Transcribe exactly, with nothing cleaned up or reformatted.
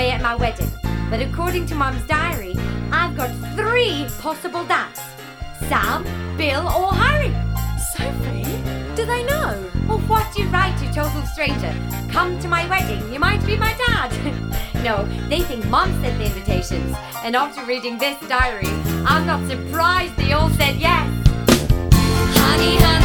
stay at my wedding. But according to Mum's diary, I've got three possible dads. Sam, Bill or Harry. Sophie, do they know? Well, what do you write to total stranger? Come to my wedding, you might be my dad. No, they think Mum sent the invitations. And after reading this diary, I'm not surprised they all said yes. Honey, honey.